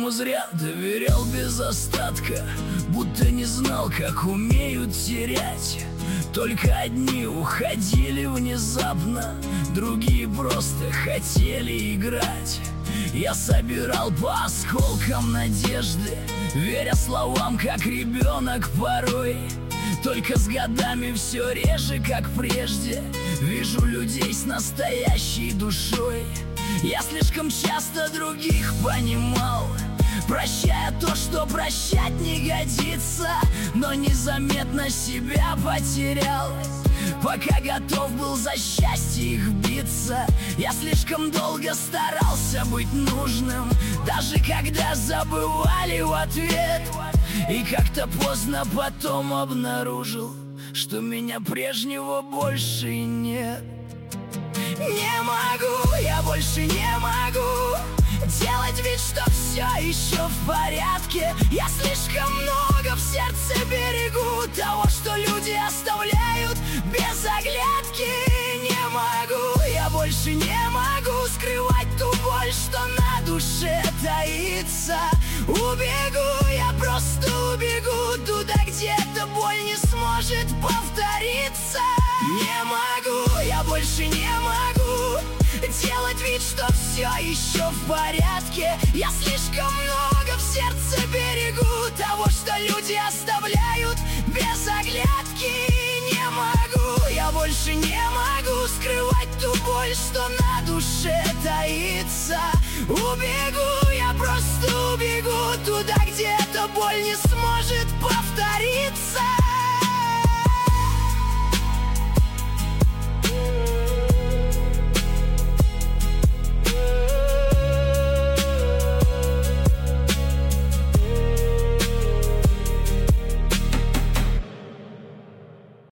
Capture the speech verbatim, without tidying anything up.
По-моему, зря доверял без остатка, будто не знал, как умеют терять. Только одни уходили внезапно, другие просто хотели играть. Я собирал по осколкам надежды, веря словам, как ребенок порой. Только с годами все реже, как прежде, вижу людей с настоящей душой. Я слишком часто других понимал, прощая то, что прощать не годится, но незаметно себя потерял. Пока готов был за счастье их биться, я слишком долго старался быть нужным, даже когда забывали в ответ. И как-то поздно потом обнаружил, что меня прежнего больше нет. Не могу, я больше не могу делать вид, что все еще в порядке. Я слишком много в сердце берегу того, что люди оставляют без оглядки. Не могу, я больше не могу скрывать ту боль, что на душе таится. Убегу, я просто убегу туда, где эта боль не сможет повториться. Не могу, я больше не могу делать вид, что все еще в порядке. Я слишком много в сердце берегу того, что люди оставляют без оглядки. Не могу, я больше не могу скрывать ту боль, что на душе таится. Убегу, я просто убегу туда, где эта боль не